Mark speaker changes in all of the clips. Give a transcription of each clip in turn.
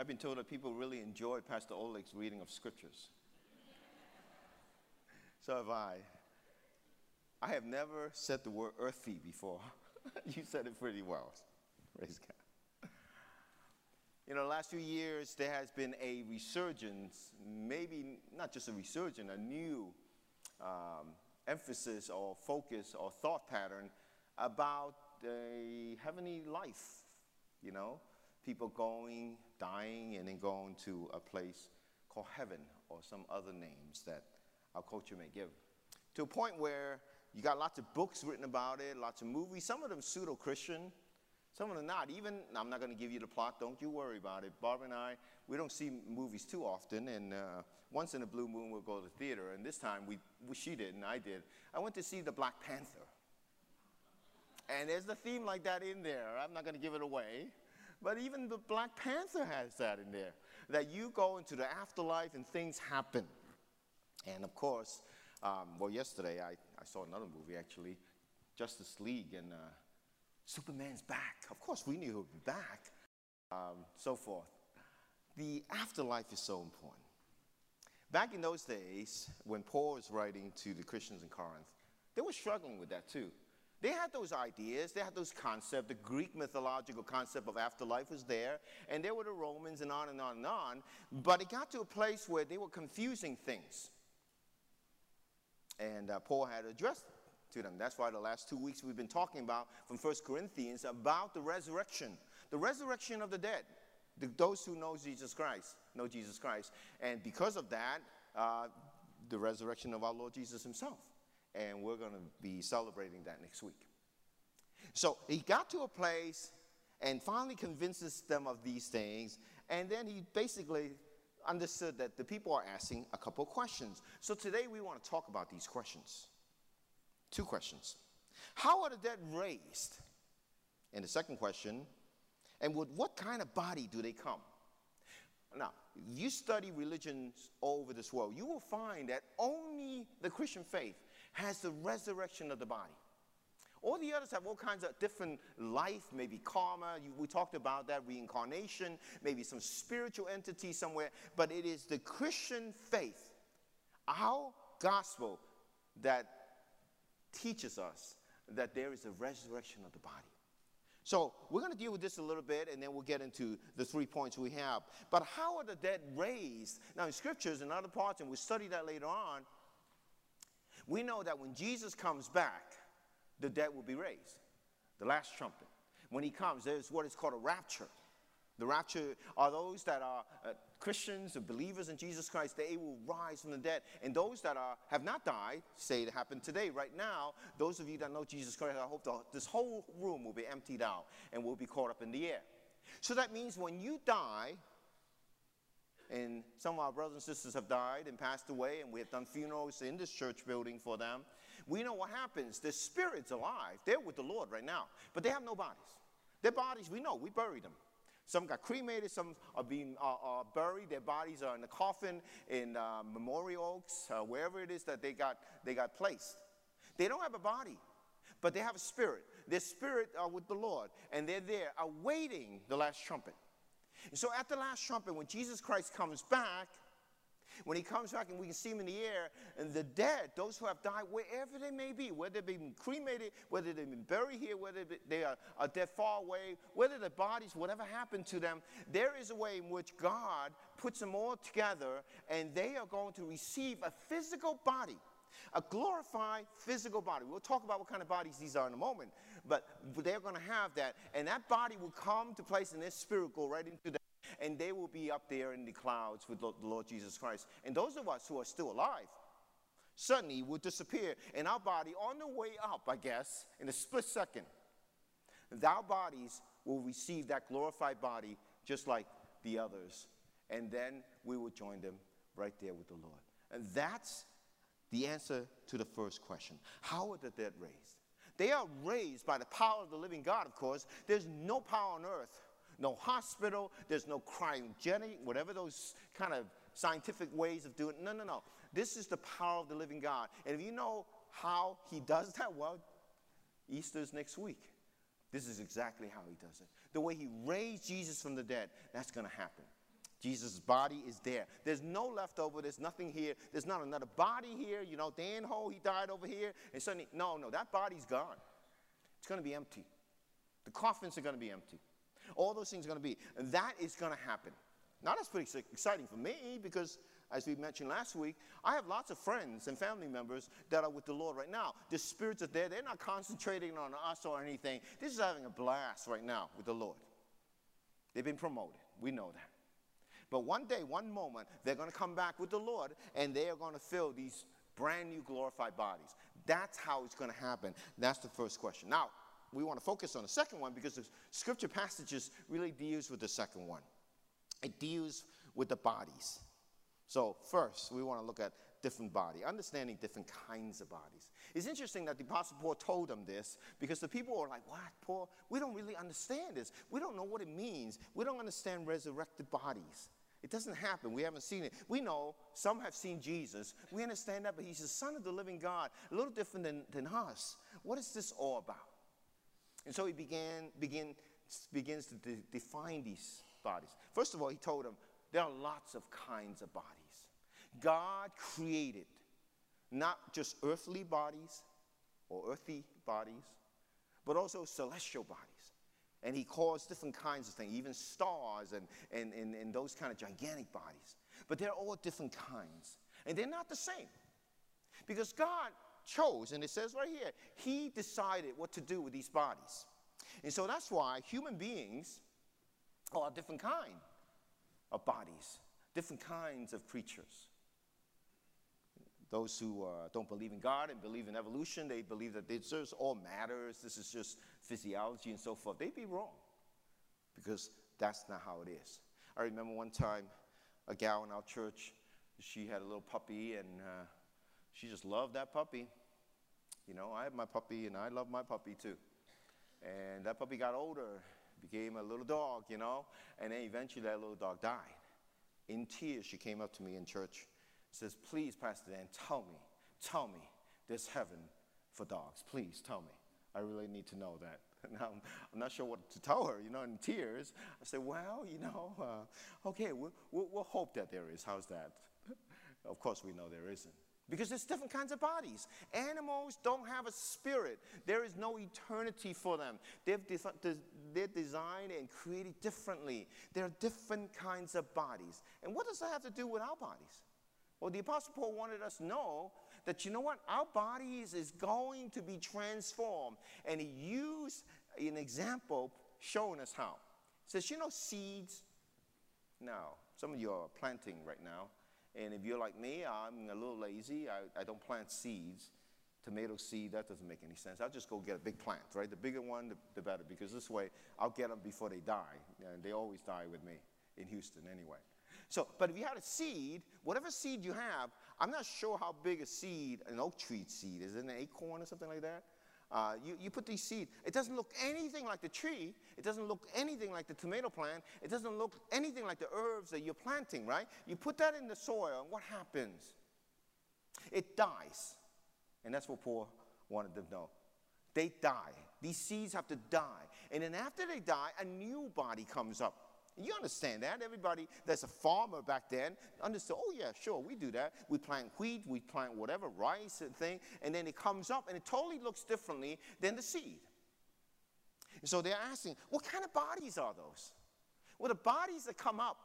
Speaker 1: I've been told that people really enjoy Pastor Oleg's reading of scriptures. So have I. I have never said the word earthy before. You said it pretty well. Praise God. You know, the last few years, there has been a resurgence, maybe not just a resurgence, a new emphasis or focus or thought pattern about a heavenly life, you know, people going, dying, and then going to a place called heaven or some other names that our culture may give. To a point where you got lots of books written about it, lots of movies, some of them pseudo-Christian, some of them not. Even, I'm not going to give you the plot, don't you worry about it. Barbara and I, we don't see movies too often, and once in a blue moon we'll go to the theater, and this time she did and I did. I went to see the Black Panther. And there's a theme like that in there. I'm not going to give it away. But even the Black Panther has that in there, that you go into the afterlife and things happen. And of course, yesterday I saw another movie actually, Justice League, and Superman's back. Of course, we knew he would be back, so forth. The afterlife is so important. Back in those days, when Paul was writing to the Christians in Corinth, they were struggling with that too. They had those ideas, they had those concepts. The Greek mythological concept of afterlife was there, and there were the Romans and on and on and on. But it got to a place where they were confusing things. And Paul had addressed to them. That's why the last 2 weeks we've been talking about from 1 Corinthians about the resurrection of the dead. Those who know Jesus Christ. And because of that, the resurrection of our Lord Jesus himself. And we're going to be celebrating that next week. So he got to a place and finally convinces them of these things. And then he basically understood that the people are asking a couple of questions. So today we want to talk about these questions. 2 questions. How are the dead raised? And the second question, and with what kind of body do they come? Now, if you study religions all over this world, you will find that only the Christian faith has the resurrection of the body. All the others have all kinds of different life, maybe karma. We talked about that, reincarnation, maybe some spiritual entity somewhere. But it is the Christian faith, our gospel, that teaches us that there is a resurrection of the body. So we're going to deal with this a little bit, and then we'll get into the 3 points we have. But how are the dead raised? Now, in scriptures and other parts, and we'll study that later on, we know that when Jesus comes back, the dead will be raised. The last trumpet. When he comes, there's what is called a rapture. The rapture are those that are Christians or believers in Jesus Christ. They will rise from the dead. And those that have not died, say it happened today, right now, those of you that know Jesus Christ, I hope this whole room will be emptied out and will be caught up in the air. So that means when you die, and some of our brothers and sisters have died and passed away, and we have done funerals in this church building for them. We know what happens. Their spirit's alive. They're with the Lord right now. But they have no bodies. Their bodies, we know. We buried them. Some got cremated. Some are being buried. Their bodies are in the coffin in Memorial Oaks, wherever it is that they got placed. They don't have a body, but they have a spirit. Their spirit are with the Lord, and they're there awaiting the last trumpet. And so at the last trumpet, when Jesus Christ comes back, when he comes back and we can see him in the air, and the dead, those who have died, wherever they may be, whether they've been cremated, whether they've been buried here, whether they are dead far away, whether their bodies, whatever happened to them, there is a way in which God puts them all together, and they are going to receive a physical body, a glorified physical body. We'll talk about what kind of bodies these are in a moment, but they're going to have that, and that body will come to place, and their spirit go right into them. And they will be up there in the clouds with the Lord Jesus Christ. And those of us who are still alive, suddenly will disappear. And our body, on the way up, I guess, in a split second, our bodies will receive that glorified body just like the others. And then we will join them right there with the Lord. And that's the answer to the first question. How are the dead raised? They are raised by the power of the living God, of course. There's no power on earth. No hospital, there's no cryogenic, whatever those kind of scientific ways of doing it. No. This is the power of the living God. And if you know how he does that, well, Easter's next week. This is exactly how he does it. The way he raised Jesus from the dead, that's going to happen. Jesus' body is there. There's no leftover. There's nothing here. There's not another body here. You know, Dan Ho, he died over here. And suddenly, no, that body's gone. It's going to be empty. The coffins are going to be empty. All those things are going to be. And that is going to happen. Now, that's pretty exciting for me because, as we mentioned last week, I have lots of friends and family members that are with the Lord right now. The spirits are there. They're not concentrating on us or anything. They're just having a blast right now with the Lord. They've been promoted. We know that. But one day, one moment, they're going to come back with the Lord, and they are going to fill these brand new glorified bodies. That's how it's going to happen. That's the first question. Now, we want to focus on the second one because the scripture passages really deals with the second one. It deals with the bodies. So first, we want to look at different body, understanding different kinds of bodies. It's interesting that the Apostle Paul told them this because the people are like, what, Paul? We don't really understand this. We don't know what it means. We don't understand resurrected bodies. It doesn't happen. We haven't seen it. We know some have seen Jesus. We understand that, but he's the Son of the living God, a little different than us. What is this all about? And so he begins to define these bodies. First of all, he told them there are lots of kinds of bodies. God created not just earthly bodies or earthy bodies, but also celestial bodies. And he calls different kinds of things, even stars and those kind of gigantic bodies. But they're all different kinds. And they're not the same. Because God chose, and it says right here, he decided what to do with these bodies. And so that's why human beings are a different kind of bodies, different kinds of creatures. Those who don't believe in God and believe in evolution, they believe that this is all matters, this is just physiology and so forth. They'd be wrong because that's not how it is. I remember one time a gal in our church, she had a little puppy and she just loved that puppy. You know, I have my puppy and I love my puppy too. And that puppy got older, became a little dog, you know, and then eventually that little dog died. In tears, she came up to me in church. Says, please, Pastor Dan, tell me there's heaven for dogs. Please tell me. I really need to know that. Now, I'm not sure what to tell her, you know, in tears. I said, well, you know, okay, we'll hope that there is. How's that? Of course, we know there isn't. Because there's different kinds of bodies. Animals don't have a spirit. There is no eternity for them. They're designed and created differently. There are different kinds of bodies. And what does that have to do with our bodies? Well, the Apostle Paul wanted us to know that, you know what, our bodies is going to be transformed. And he used an example showing us how. He says, you know seeds? Now, some of you are planting right now. And if you're like me, I'm a little lazy. I don't plant seeds. Tomato seed, that doesn't make any sense. I'll just go get a big plant, right? The bigger one, the better, because this way I'll get them before they die. And they always die with me in Houston anyway. So, but if you had a seed, whatever seed you have, I'm not sure how big a seed, an oak tree seed, is it an acorn or something like that? You put these seeds. It doesn't look anything like the tree. It doesn't look anything like the tomato plant. It doesn't look anything like the herbs that you're planting, right? You put that in the soil, and what happens? It dies. And that's what Paul wanted them to know. They die. These seeds have to die. And then after they die, a new body comes up. You understand that. Everybody that's a farmer back then understood, oh, yeah, sure, we do that. We plant wheat, we plant whatever, rice and thing, and then it comes up, and it totally looks differently than the seed. And so they're asking, what kind of bodies are those? Well, the bodies that come up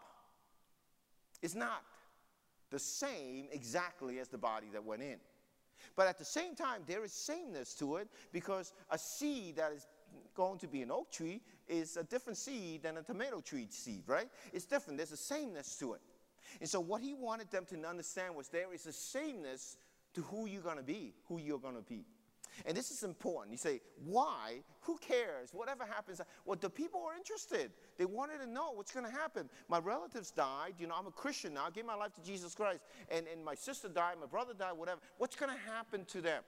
Speaker 1: is not the same exactly as the body that went in. But at the same time, there is sameness to it because a seed that is going to be an oak tree is a different seed than a tomato tree seed, right? It's different. There's a sameness to it. And so what he wanted them to understand was there is a sameness to who you're going to be, who you're going to be. And this is important. You say, why? Who cares? Whatever happens. Well, the people are interested. They wanted to know what's going to happen. My relatives died. You know, I'm a Christian now. I gave my life to Jesus Christ. And my sister died. My brother died, whatever. What's going to happen to them?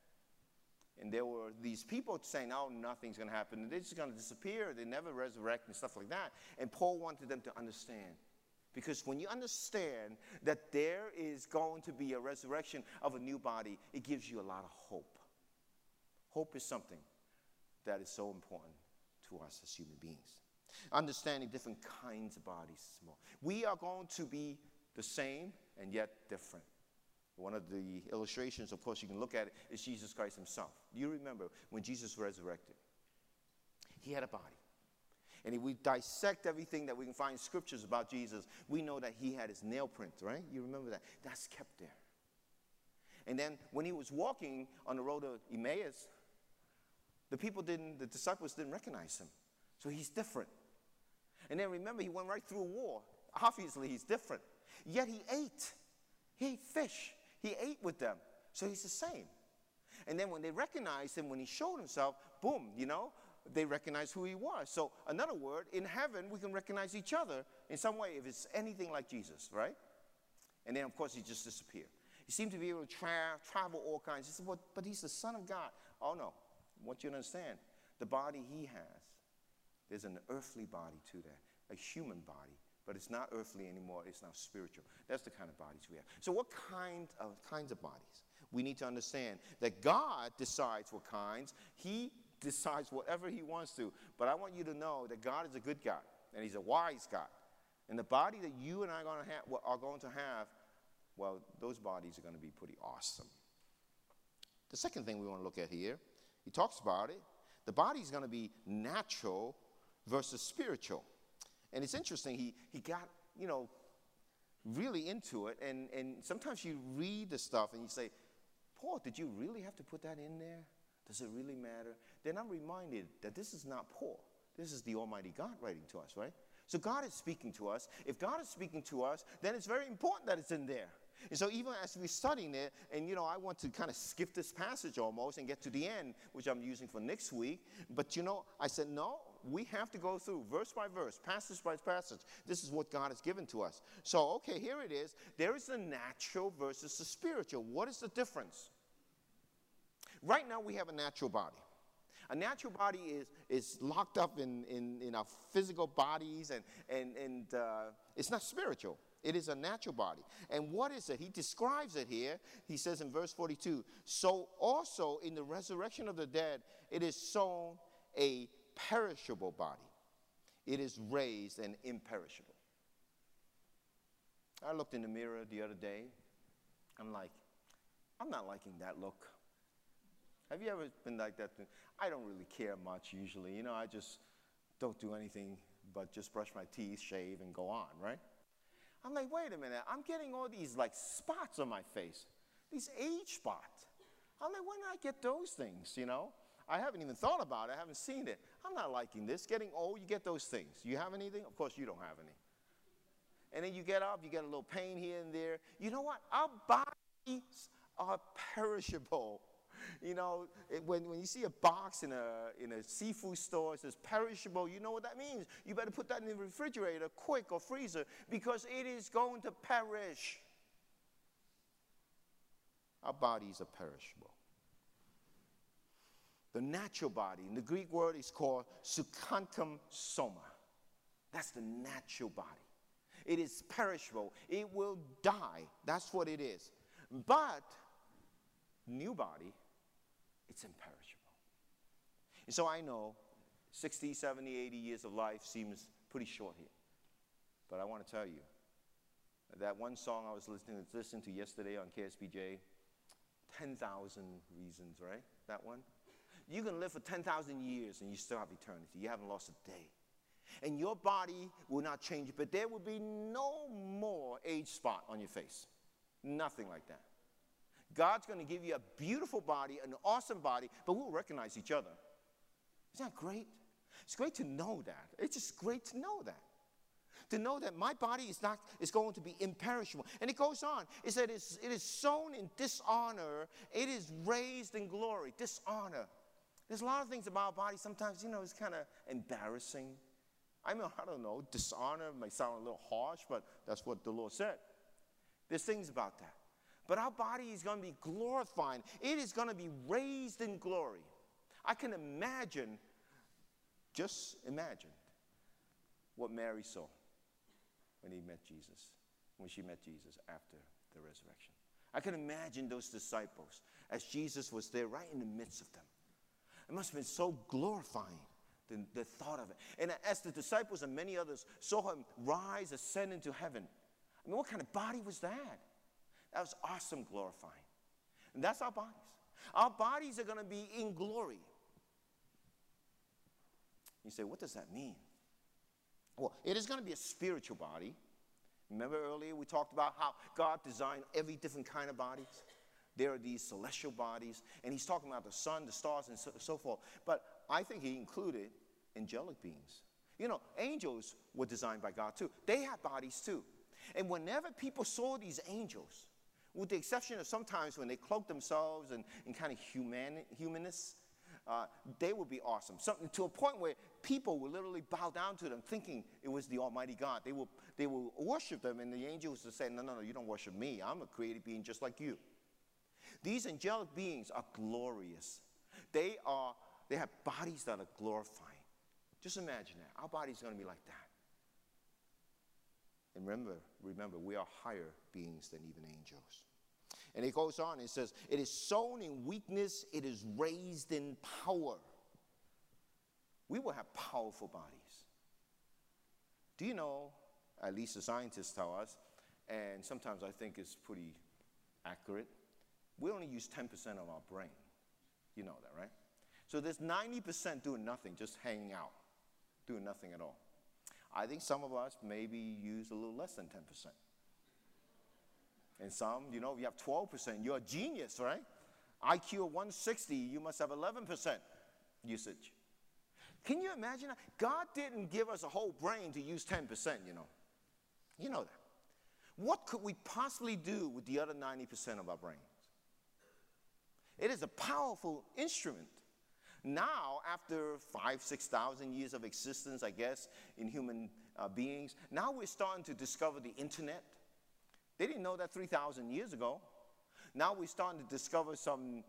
Speaker 1: And there were these people saying, oh, nothing's going to happen. They're just going to disappear. They never resurrect and stuff like that. And Paul wanted them to understand. Because when you understand that there is going to be a resurrection of a new body, it gives you a lot of hope. Hope is something that is so important to us as human beings. Understanding different kinds of bodies is more. We are going to be the same and yet different. One of the illustrations, of course, you can look at it, is Jesus Christ himself. Do you remember when Jesus resurrected? He had a body. And if we dissect everything that we can find in scriptures about Jesus, we know that he had his nail print, right? You remember that? That's kept there. And then when he was walking on the road to Emmaus, the disciples didn't recognize him. So he's different. And then remember, he went right through a war. Obviously, he's different. Yet he ate. He ate fish. He ate with them. So he's the same. And then when they recognized him, when he showed himself, boom, they recognized who he was. So another word, in heaven, we can recognize each other in some way if it's anything like Jesus, right? And then, of course, he just disappeared. He seemed to be able to travel all kinds. He said, but he's the Son of God. Oh, no. I want you to understand, the body he has, there's an earthly body to that, a human body, but it's not earthly anymore. It's now spiritual. That's the kind of bodies we have. So what kinds of bodies? We need to understand that God decides what kinds. He decides whatever he wants to. But I want you to know that God is a good God, and he's a wise God. And the body that you and I are going to have, well, those bodies are going to be pretty awesome. The second thing we want to look at here, he talks about it. The body is going to be natural versus spiritual. And it's interesting, he got, really into it. And sometimes you read the stuff and you say, Paul, did you really have to put that in there? Does it really matter? Then I'm reminded that this is not Paul. This is the Almighty God writing to us, right? So God is speaking to us. If God is speaking to us, then it's very important that it's in there. And so even as we're studying it, and I want to kind of skip this passage almost and get to the end, which I'm using for next week. But I said, no, we have to go through verse by verse, passage by passage. This is what God has given to us. So, okay, here it is. There is the natural versus the spiritual. What is the difference? Right now we have a natural body. A natural body is locked up in our physical bodies, and it's not spiritual. It is a natural body. And what is it? He describes it here. He says in verse 42, so also in the resurrection of the dead, it is sown a perishable body. It is raised an imperishable. I looked in the mirror the other day. I'm not liking that look. Have you ever been like that? I don't really care much usually. I just don't do anything but just brush my teeth, shave, and go on, right? I'm like, wait a minute. I'm getting all these spots on my face, these age spots. I'm like, when did I get those things, I haven't even thought about it. I haven't seen it. I'm not liking this. Getting old, you get those things. You have anything? Of course, you don't have any. And then you get up, you get a little pain here and there. You know what? Our bodies are perishable. When you see a box in a seafood store, it says perishable, you know what that means. You better put that in the refrigerator quick or freezer because it is going to perish. Our bodies are perishable. The natural body, in the Greek word, is called sukantum soma. That's the natural body. It is perishable. It will die. That's what it is. But new body, it's imperishable. And so I know 60, 70, 80 years of life seems pretty short here. But I want to tell you, that one song I was listening to yesterday on KSBJ, 10,000 Reasons, right? That one? You can live for 10,000 years and you still have eternity. You haven't lost a day. And your body will not change, but there will be no more age spot on your face. Nothing like that. God's going to give you a beautiful body, an awesome body, but we'll recognize each other. Isn't that great? It's great to know that. It's just great to know that. To know that my body is going to be imperishable. And it goes on. It said it is sown in dishonor. It is raised in glory. Dishonor. There's a lot of things about our body. Sometimes, it's kind of embarrassing. I don't know. Dishonor may sound a little harsh, but that's what the Lord said. There's things about that. But our body is going to be glorified. It is going to be raised in glory. I can imagine, just imagine, what Mary saw when she met Jesus after the resurrection. I can imagine those disciples as Jesus was there right in the midst of them. It must have been so glorifying the thought of it. And as the disciples and many others saw him rise, ascend into heaven, I mean, what kind of body was that? That was awesome, glorifying. And that's our bodies. Our bodies are going to be in glory. You say, what does that mean? Well, it is going to be a spiritual body. Remember earlier we talked about how God designed every different kind of bodies? There are these celestial bodies, and he's talking about the sun, the stars, and so forth. But I think he included angelic beings. You know, angels were designed by God too. They had bodies too. And whenever people saw these angels, with the exception of sometimes when they cloaked themselves in kind of humanness, they would be awesome. Something to a point where people would literally bow down to them thinking it was the Almighty God. They will worship them, and the angels would say, no, you don't worship me. I'm a created being just like you. These angelic beings are glorious. They have bodies that are glorifying. Just imagine that. Our body's going to be like that. And remember, we are higher beings than even angels. And it goes on, it says, it is sown in weakness, it is raised in power. We will have powerful bodies. Do you know, at least the scientists tell us, and sometimes I think it's pretty accurate, we only use 10% of our brain. You know that, right? So there's 90% doing nothing, just hanging out, doing nothing at all. I think some of us maybe use a little less than 10%. And some, you know, you have 12%. You're a genius, right? IQ of 160, you must have 11% usage. Can you imagine that? God didn't give us a whole brain to use 10%, you know. You know that. What could we possibly do with the other 90% of our brains? It is a powerful instrument. Now, after 5,000, 6,000 years of existence, I guess, in human beings, now we're starting to discover the internet. They didn't know that 3,000 years ago. Now we're starting to discover some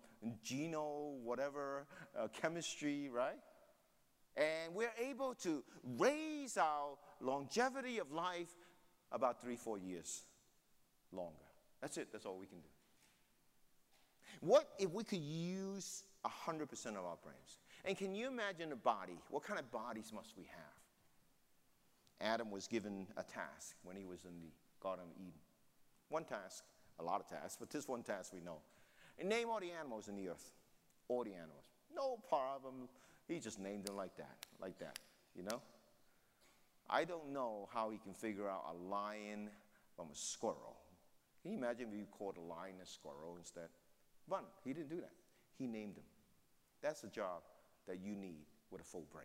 Speaker 1: chemistry, right? And we're able to raise our longevity of life about 3-4 years longer. That's it. That's all we can do. What if we could use 100% of our brains? And can you imagine a body? What kind of bodies must we have? Adam was given a task when he was in the Garden of Eden. One task, a lot of tasks, but this one task we know. And name all the animals in the earth. All the animals. No problem. He just named them like that, you know? I don't know how he can figure out a lion from a squirrel. Can you imagine if you called a lion a squirrel instead? But he didn't do that. He named them. That's the job that you need with a full brain.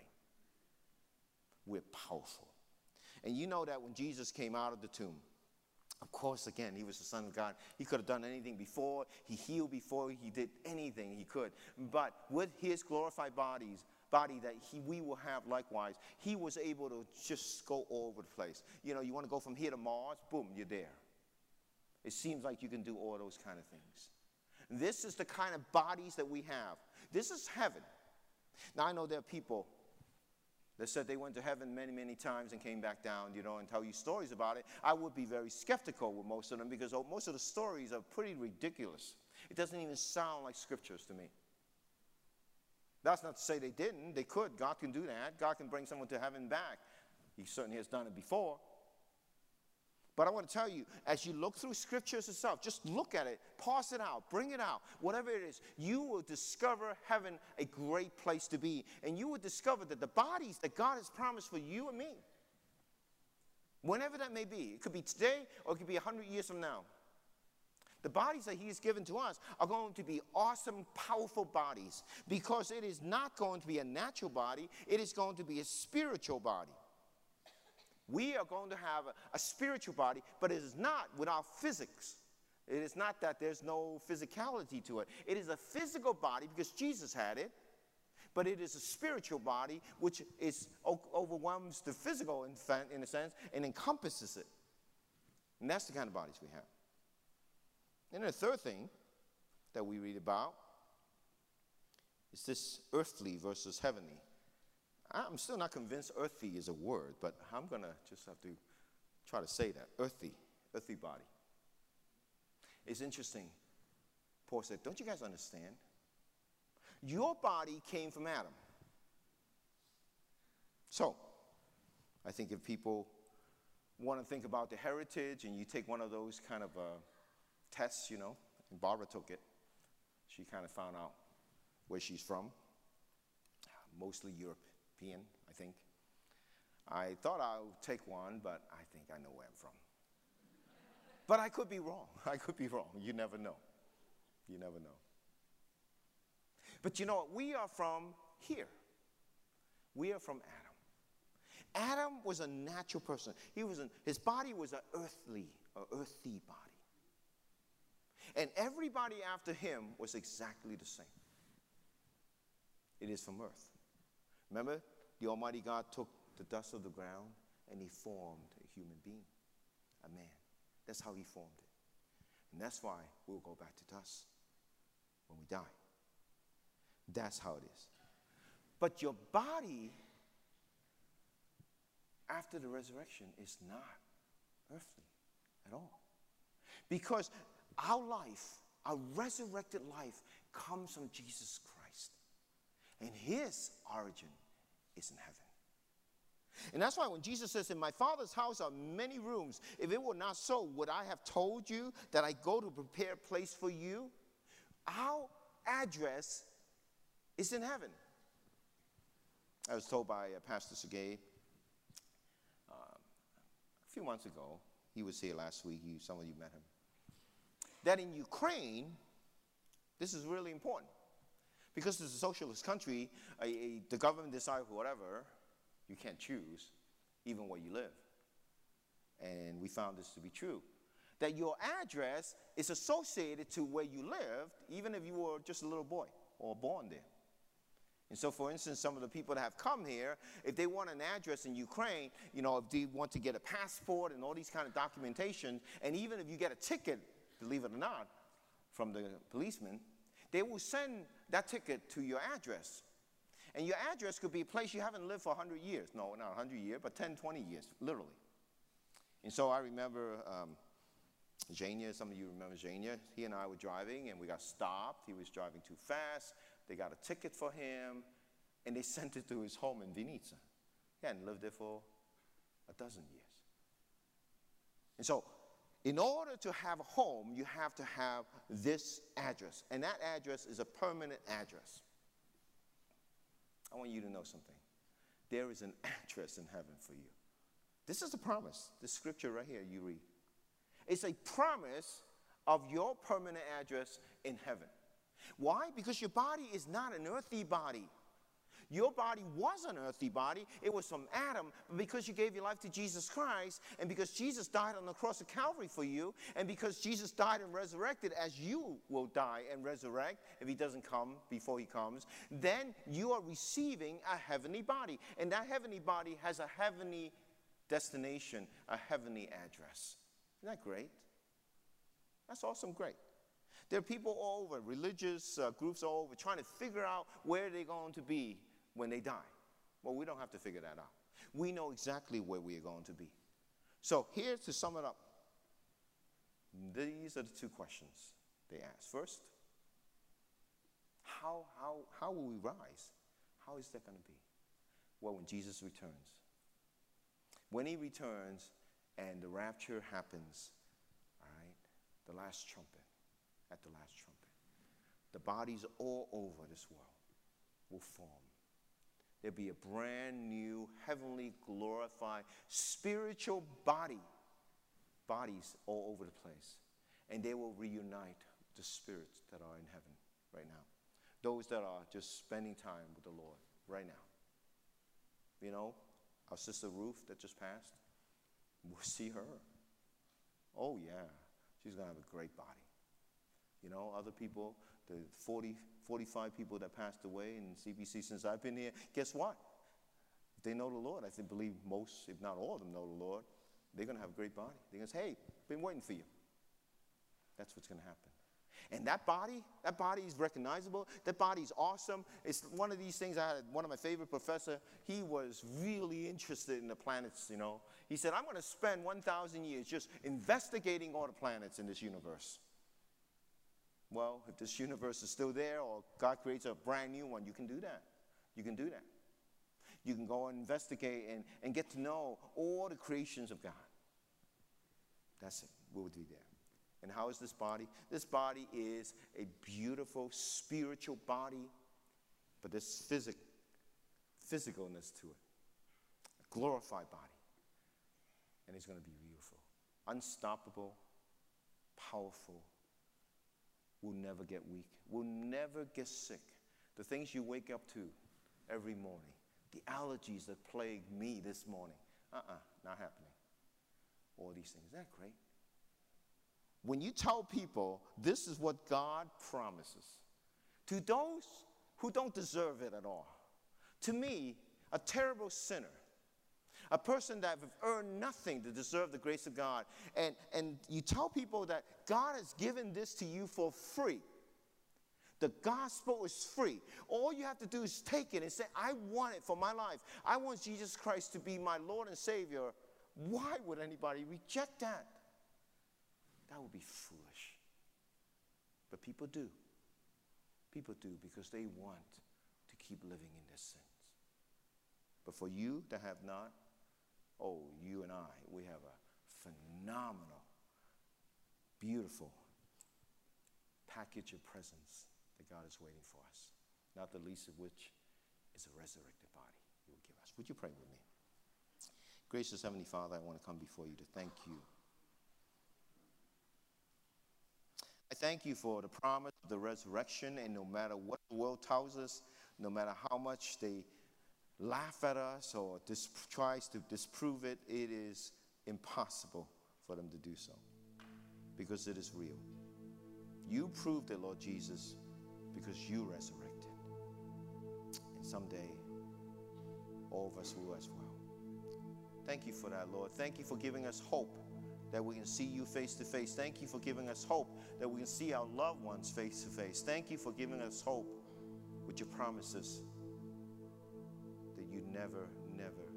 Speaker 1: We're powerful. And you know that when Jesus came out of the tomb, of course, again, he was the Son of God. He could have done anything before. He healed before. He did anything he could. But with his glorified body that we will have likewise, he was able to just go all over the place. You know, you want to go from here to Mars, boom, you're there. It seems like you can do all those kind of things. This is the kind of bodies that we have. This is heaven. Now, I know there are people that said they went to heaven many, many times and came back down, you know, and tell you stories about it. I would be very skeptical with most of them because most of the stories are pretty ridiculous. It doesn't even sound like scriptures to me. That's not to say they didn't. They could. God can do that. God can bring someone to heaven back. He certainly has done it before. But I want to tell you, as you look through scriptures itself, just look at it, parse it out, bring it out, whatever it is, you will discover heaven a great place to be. And you will discover that the bodies that God has promised for you and me, whenever that may be, it could be today or it could be 100 years from now. The bodies that he has given to us are going to be awesome, powerful bodies because it is not going to be a natural body, it is going to be a spiritual body. We are going to have a spiritual body, but it is not without physics. It is not that there's no physicality to it. It is a physical body because Jesus had it, but it is a spiritual body which overwhelms the physical in a sense and encompasses it. And that's the kind of bodies we have. And then the third thing that we read about is this earthly versus heavenly. I'm still not convinced earthly is a word, but I'm going to just have to try to say that. Earthly body. It's interesting. Paul said, don't you guys understand? Your body came from Adam. So, I think if people want to think about the heritage and you take one of those kind of tests, and Barbara took it, she kind of found out where she's from, mostly European, I think. I thought I would take one, but I think I know where I'm from. But I could be wrong. I could be wrong. You never know. You never know. But you know what? We are from here. We are from Adam. Adam was a natural person. His body was an earthy body. And everybody after him was exactly the same. It is from earth. Remember, the Almighty God took the dust of the ground and he formed a human being, a man. That's how he formed it. And that's why we'll go back to dust when we die. That's how it is. But your body, after the resurrection, is not earthly at all. Because our life, our resurrected life, comes from Jesus Christ. And his origin is in heaven. And that's why when Jesus says, in my Father's house are many rooms, if it were not so, would I have told you that I go to prepare a place for you? Our address is in heaven. I was told by Pastor Sergei a few months ago, he was here last week, some of you met him, that in Ukraine, this is really important. Because it's a socialist country, the government decides whatever, you can't choose, even where you live. And we found this to be true. That your address is associated to where you lived, even if you were just a little boy or born there. And so, for instance, some of the people that have come here, if they want an address in Ukraine, if they want to get a passport and all these kind of documentation, and even if you get a ticket, believe it or not, from the policeman, they will send that ticket to your address. And your address could be a place you haven't lived for 100 years. No, not 100 years, but 10, 20 years, literally. And so I remember Zhenya, some of you remember Zhenya. He and I were driving, and we got stopped. He was driving too fast. They got a ticket for him, and they sent it to his home in Vinica. He hadn't lived there for a dozen years. And so in order to have a home, you have to have this address. And that address is a permanent address. I want you to know something. There is an address in heaven for you. This is the promise. This scripture right here you read. It's a promise of your permanent address in heaven. Why? Because your body is not an earthly body. Your body was an earthly body. It was from Adam. But because you gave your life to Jesus Christ, and because Jesus died on the cross of Calvary for you, and because Jesus died and resurrected as you will die and resurrect if he doesn't come before he comes, then you are receiving a heavenly body. And that heavenly body has a heavenly destination, a heavenly address. Isn't that great? That's awesome, great. There are people all over, religious groups all over, trying to figure out where they're going to be when they die. Well, we don't have to figure that out. We know exactly where we are going to be. So here, to sum it up, these are the two questions they ask. First, how will we rise? How is that going to be? Well, when Jesus returns. When he returns and the rapture happens, all right, the last trumpet, at the last trumpet, the bodies all over this world will form. There'll be a brand new, heavenly, glorified, spiritual bodies all over the place. And they will reunite the spirits that are in heaven right now. Those that are just spending time with the Lord right now. You know, our sister Ruth that just passed, we'll see her. Oh yeah, she's going to have a great body. You know, other people, the 40, 45 people that passed away in CBC since I've been here, guess what? If they know the Lord, I believe most, if not all of them know the Lord, they're going to have a great body. They're going to say, hey, been waiting for you. That's what's going to happen. And that body is recognizable. That body is awesome. It's one of these things. I had one of my favorite professors. He was really interested in the planets, you know. He said, I'm going to spend 1,000 years just investigating all the planets in this universe. Well, if this universe is still there or God creates a brand new one, you can do that. You can do that. You can go and investigate and get to know all the creations of God. That's it. We'll be there. And how is this body? This body is a beautiful spiritual body, but there's physicalness to it. A glorified body. And it's going to be beautiful. Unstoppable, powerful. We'll never get weak. We'll never get sick. The things you wake up to every morning. The allergies that plagued me this morning. Not happening. All these things. Isn't that great? When you tell people this is what God promises, to those who don't deserve it at all, to me, a terrible sinner, a person that have earned nothing to deserve the grace of God, and you tell people that God has given this to you for free. The gospel is free. All you have to do is take it and say, I want it for my life. I want Jesus Christ to be my Lord and Savior. Why would anybody reject that? That would be foolish. But people do. People do because they want to keep living in their sins. But for you that have not, oh, you and I, we have a phenomenal, beautiful package of presents that God is waiting for us, not the least of which is a resurrected body He will give us. Would you pray with me? Gracious Heavenly Father, I want to come before you to thank you. I thank you for the promise of the resurrection, and no matter what the world tells us, no matter how much they laugh at us or tries to disprove it, it is impossible for them to do so because it is real. You proved it, Lord Jesus, because you resurrected. And someday, all of us will as well. Thank you for that, Lord. Thank you for giving us hope that we can see you face to face. Thank you for giving us hope that we can see our loved ones face to face. Thank you for giving us hope with your promises that you never, never